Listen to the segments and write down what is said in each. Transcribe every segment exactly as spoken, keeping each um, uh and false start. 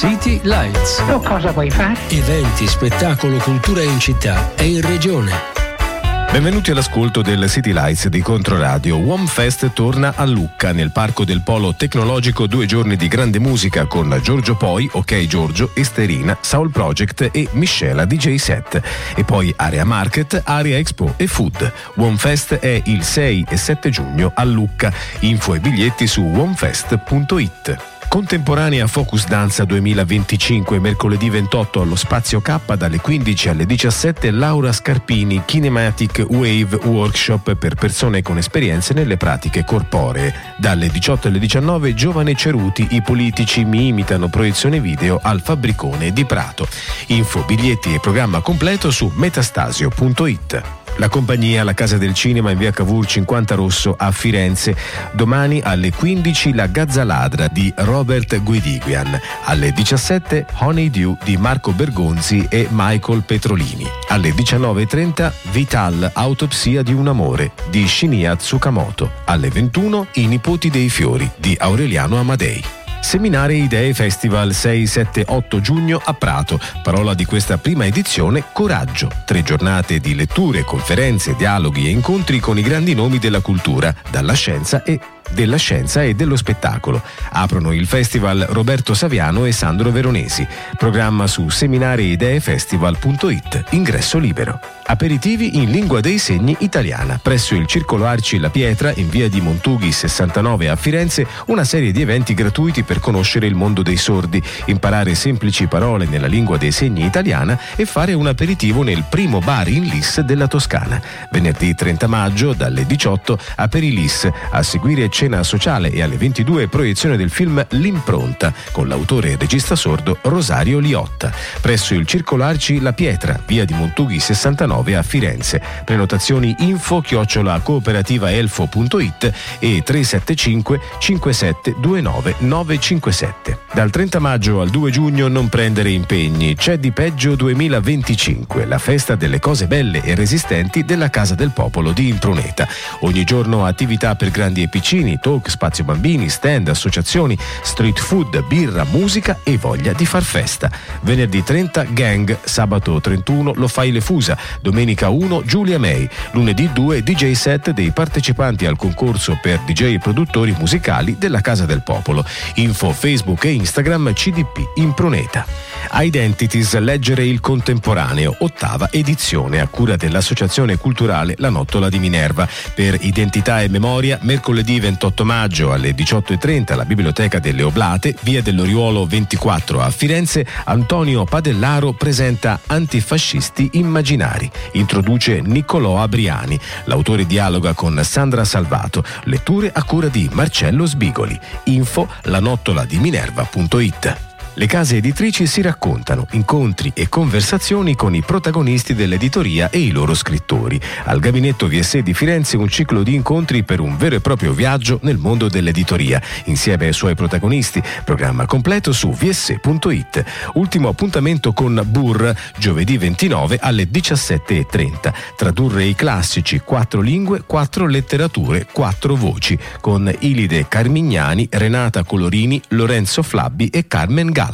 City Lights. Tu cosa vuoi fare? Eventi, spettacolo, cultura in città e in regione. Benvenuti all'ascolto del City Lights di Controradio. WOMFest torna a Lucca, nel Parco del Polo Tecnologico. Due giorni di grande musica con Giorgio Poi, Ok Giorgio, Esterina, Soul Project e Miscela D J Set. E poi Area Market, Area Expo e Food. WOMFest è il sei e sette giugno a Lucca. Info e biglietti su womfest punto it. Contemporanea Focus Danza duemilaventicinque, mercoledì ventotto allo Spazio K dalle quindici alle diciassette. Laura Scarpini, Kinematic Wave Workshop per persone con esperienze nelle pratiche corporee. Dalle diciotto alle diciannove Giovane Ceruti, I politici mi imitano, proiezione video al Fabbricone di Prato. Info, biglietti e programma completo su metastasio punto it. La compagnia La Casa del Cinema in via Cavour cinquanta Rosso a Firenze. Domani alle quindici La Gazzaladra di Robert Guidiguian. Alle diciassette Honeydew di Marco Bergonzi e Michael Petrolini. Alle diciannove e trenta Vital, Autopsia di un amore di Shinya Tsukamoto. Alle ventuno I nipoti dei fiori di Aureliano Amadei. Seminare Idee Festival sei, sette, otto giugno a Prato. Parola di questa prima edizione: coraggio. Tre giornate di letture, conferenze, dialoghi e incontri con i grandi nomi della cultura, dalla scienza e della scienza e dello spettacolo. Aprono il festival Roberto Saviano e Sandro Veronesi. Programma su seminariideefestival punto it. Ingresso libero. Aperitivi in lingua dei segni italiana. Presso il Circolo Arci La Pietra, in via di Montughi sessantanove a Firenze, una serie di eventi gratuiti per conoscere il mondo dei sordi, imparare semplici parole nella lingua dei segni italiana e fare un aperitivo nel primo bar in Lis della Toscana. Venerdì trenta maggio dalle diciotto Aperilis, a seguire cena sociale e alle ventidue proiezione del film L'impronta con l'autore e regista sordo Rosario Liotta. Presso il Circolo Arci La Pietra, via di Montughi sessantanove a Firenze. Prenotazioni info chiocciola cooperativaelfo punto it e tre sette cinque cinque sette due nove nove cinque sette. Dal trenta maggio al due giugno non prendere impegni. C'è di peggio duemilaventicinque, la festa delle cose belle e resistenti della Casa del Popolo di Impruneta. Ogni giorno attività per grandi e piccini, talk, spazio bambini, stand, associazioni, street food, birra, musica e voglia di far festa. Venerdì trenta Gang, sabato trentuno Lo Fai le Fusa, domenica uno Giulia May, lunedì due D J set dei partecipanti al concorso per D J e produttori musicali della Casa del Popolo. Info Facebook e Instagram C D P Impruneta. Identities, leggere il contemporaneo, ottava edizione a cura dell'associazione culturale La Nottola di Minerva. Per Identità e Memoria, mercoledì ventotto maggio alle diciotto e trenta alla Biblioteca delle Oblate, via dell'Oriuolo ventiquattro a Firenze. Antonio Padellaro presenta Antifascisti immaginari. Introduce Niccolò Abriani. L'autore dialoga con Sandra Salvato. Letture a cura di Marcello Sbigoli. Info lanottoladiminerva punto it. Le case editrici si raccontano, incontri e conversazioni con i protagonisti dell'editoria e i loro scrittori. Al Gabinetto V S di Firenze un ciclo di incontri per un vero e proprio viaggio nel mondo dell'editoria, insieme ai suoi protagonisti. Programma completo su v s punto it. Ultimo appuntamento con Burr, giovedì ventinove alle diciassette e trenta. Tradurre i classici, quattro lingue, quattro letterature, quattro voci, con Ilide Carmignani, Renata Colorini, Lorenzo Flabbi e Carmen Gallo.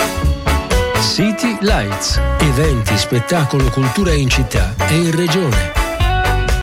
City Lights. Eventi, spettacolo, cultura in città e in regione.